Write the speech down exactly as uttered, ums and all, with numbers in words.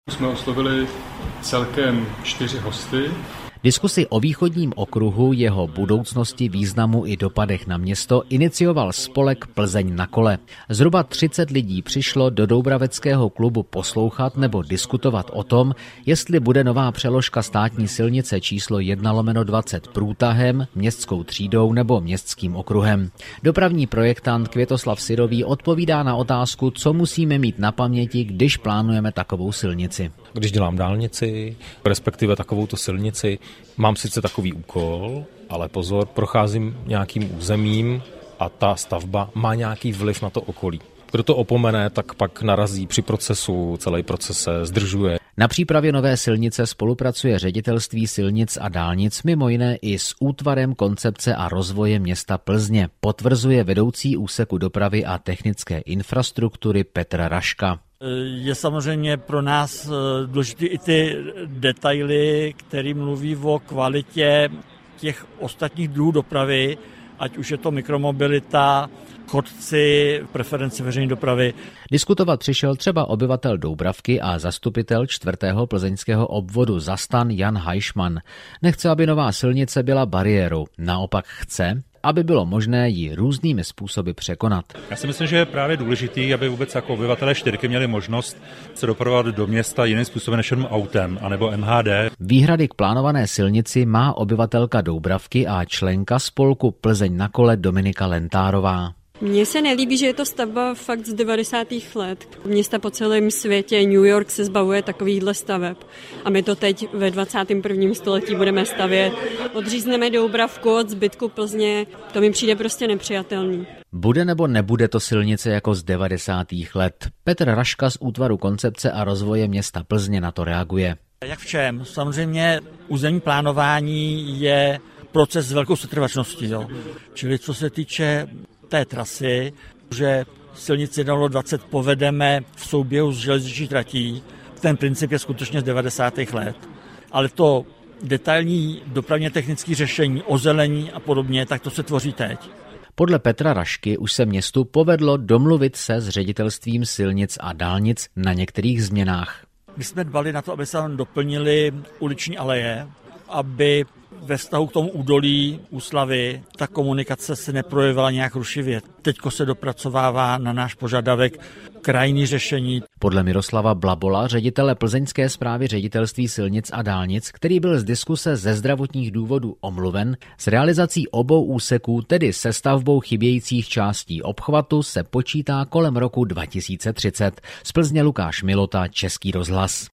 Jsme oslovili celkem čtyři hosty. Diskusi o východním okruhu, jeho budoucnosti, významu i dopadech na město inicioval spolek Plzeň na kole. Zhruba třicet lidí přišlo do Doubraveckého klubu poslouchat nebo diskutovat o tom, jestli bude nová přeložka státní silnice číslo jedna lomeno dvacet průtahem, městskou třídou nebo městským okruhem. Dopravní projektant Květoslav Syrový odpovídá na otázku, co musíme mít na paměti, když plánujeme takovou silnici. Když dělám dálnici, respektive takovouto silnici, mám sice takový úkol, ale pozor, procházím nějakým územím a ta stavba má nějaký vliv na to okolí. Kdo to opomene, tak pak narazí při procesu, celý proces se zdržuje. Na přípravě nové silnice spolupracuje Ředitelství silnic a dálnic mimo jiné i s Útvarem koncepce a rozvoje města Plzně, potvrzuje vedoucí úseku dopravy a technické infrastruktury Petr Raška. Je samozřejmě pro nás důležité i ty detaily, které mluví o kvalitě těch ostatních druhů dopravy, ať už je to mikromobilita, chodci, preference veřejné dopravy. Diskutovat přišel třeba obyvatel Doubravky a zastupitel čtvrtého plzeňského obvodu Zastan Jan Hajšman. Nechce, aby nová silnice byla bariérou, naopak chce, aby bylo možné ji různými způsoby překonat. Já si myslím, že je právě důležitý, aby vůbec jako obyvatelé čtyřky měli možnost se dopravovat do města jiným způsobem než jenom autem, anebo M H D. Výhrady k plánované silnici má obyvatelka Doubravky a členka spolku Plzeň na kole Dominika Lentárová. Mně se nelíbí, že je to stavba fakt z devadesátých let. Města po celém světě, New York se zbavuje takovýchhle staveb. A my to teď ve dvacátém prvním století budeme stavět. Odřízneme Doubravku od zbytku Plzně, to mi přijde prostě nepřijatelný. Bude nebo nebude to silnice jako z devadesátých let? Petr Raška z Útvaru koncepce a rozvoje města Plzně na to reaguje. Jak v čem? Samozřejmě územní plánování je proces s velkou setrvačností. Jo. Čili co se týče té trasy, že silnici jedna lomeno dvacet povedeme v souběhu s železniční tratí. Ten princip je skutečně z devadesátých let. Ale to detailní dopravně technické řešení, ozelení a podobně, tak to se tvoří teď. Podle Petra Rašky už se městu povedlo domluvit se s Ředitelstvím silnic a dálnic na některých změnách. My jsme dbali na to, aby se tam doplnili uliční aleje, aby ve vztahu k tomu údolí Úslavy ta komunikace se neprojevila nějak rušivě. Teďko se dopracovává na náš požadavek krajní řešení. Podle Miroslava Blabola, ředitele Plzeňské správy Ředitelství silnic a dálnic, který byl z diskuse ze zdravotních důvodů omluven, s realizací obou úseků, tedy se stavbou chybějících částí obchvatu, se počítá kolem roku dva tisíce třicet. Z Plzně Lukáš Milota, Český rozhlas.